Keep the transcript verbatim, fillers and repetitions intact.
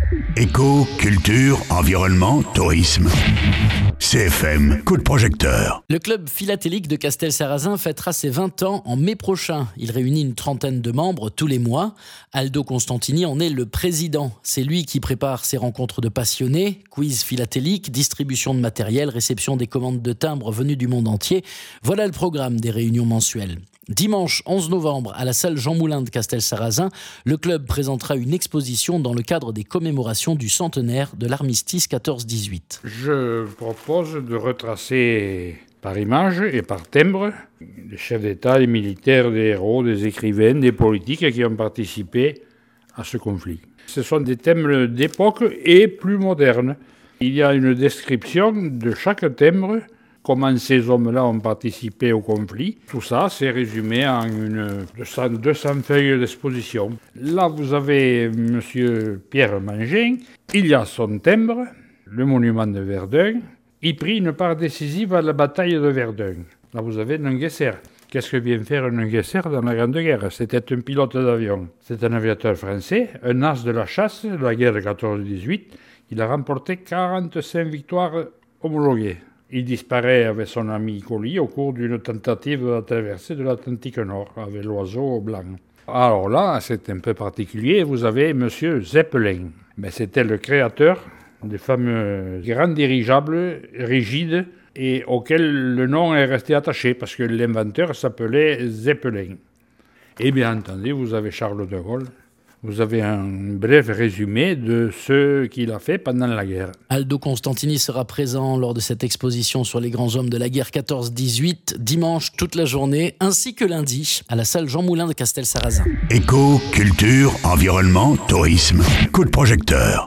Éco, culture, environnement, tourisme. C F M, coup de projecteur. Le club philatélique de Castelsarrasin fêtera ses vingt ans en mai prochain. Il réunit une trentaine de membres tous les mois. Aldo Constantini en est le président. C'est lui qui prépare ces rencontres de passionnés, quiz philatélique, distribution de matériel, réception des commandes de timbres venues du monde entier. Voilà le programme des réunions mensuelles. Dimanche onze novembre, à la salle Jean Moulin de Castelsarrasin, le club présentera une exposition dans le cadre des commémorations du centenaire de l'armistice quatorze dix-huit. Je propose de retracer par image et par timbre les chefs d'État, les militaires, des héros, des écrivains, des politiques qui ont participé à ce conflit. Ce sont des thèmes d'époque et plus modernes. Il y a une description de chaque timbre, comment ces hommes-là ont participé au conflit. Tout ça, c'est résumé en une deux cents feuilles d'exposition. Là, vous avez M. Pierre Mangin. Il y a son timbre, le monument de Verdun. Il prit une part décisive à la bataille de Verdun. Là, vous avez Nungesser. Qu'est-ce que vient faire Nungesser dans la Grande Guerre? C'était un pilote d'avion. C'est un aviateur français, un as de la chasse de la guerre de quatorze dix-huit. Il a remporté quarante-cinq victoires homologuées. Il disparaît avec son ami Colli au cours d'une tentative de la traversée de l'Atlantique Nord avec l'oiseau blanc. Alors là, c'est un peu particulier, vous avez M. Zeppelin. Mais c'était le créateur des fameux grands dirigeables rigides et auxquels le nom est resté attaché parce que l'inventeur s'appelait Zeppelin. Et bien entendu, vous avez Charles de Gaulle. Vous avez un bref résumé de ce qu'il a fait pendant la guerre. Aldo Constantini sera présent lors de cette exposition sur les grands hommes de la guerre quatorze dix-huit, dimanche toute la journée, ainsi que lundi, à la salle Jean Moulin de Castelsarrasin. Éco, culture, environnement, tourisme. Coup de projecteur.